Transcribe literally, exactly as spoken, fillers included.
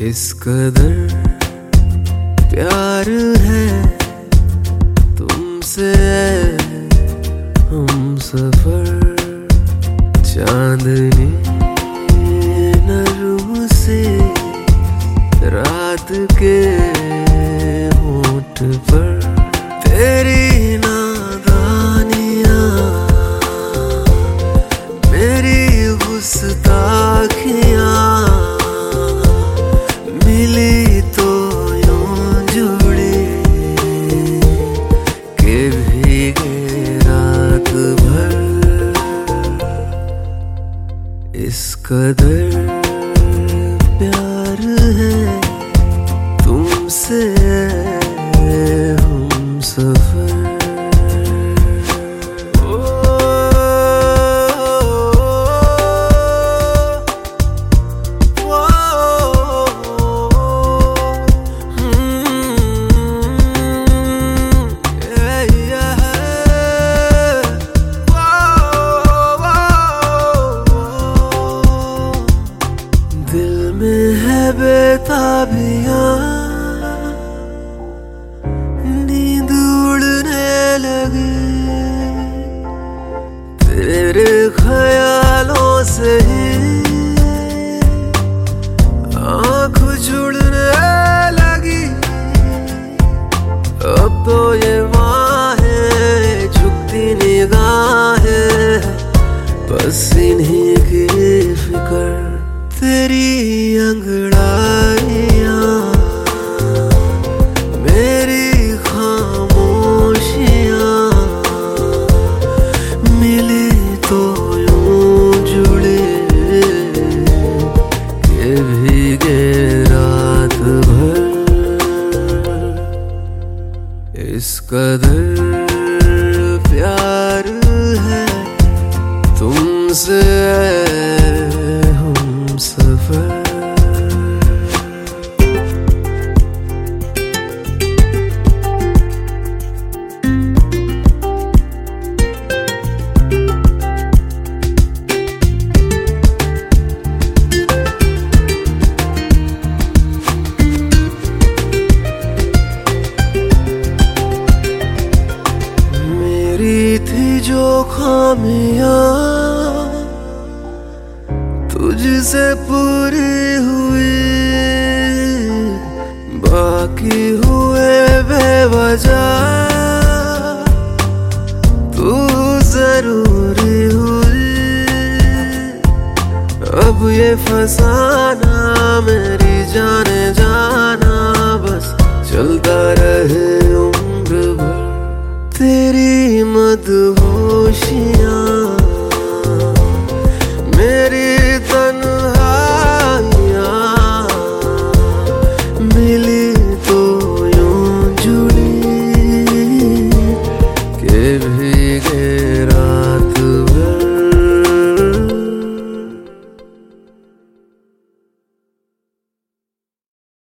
इस कदर प्यार है तुमसे हम सफर, चांदनी नरम से रात के होठ पर, तेरी नादानियां मेरी गुस्ताखियां मिली तो यूं जुड़ी के भीगे रात भर। इस कदर प्यार है तुमसे हम सफर। दिल में है बेताबियां, नींद उड़ने लगी तेरे ख्यालों से ही, आँख जुड़ने लगी अब तो ये बाहें झुकती निगाहें, बस इन्हीं की फिक्र। तेरी अंगड़ाइयां मेरी खामोशियां मिली तो यूं जुड़े के भीगे रात भर। इस कदर प्यार है तुमसे हम सफर। मेरी थी जो खामियां तुझसे पूरी हुई, बाकी हुए बेवजह तू जरूरी हुई। अब ये फसाना मेरी जाने जाना बस चलता रहे उम्र भर, तेरी मदद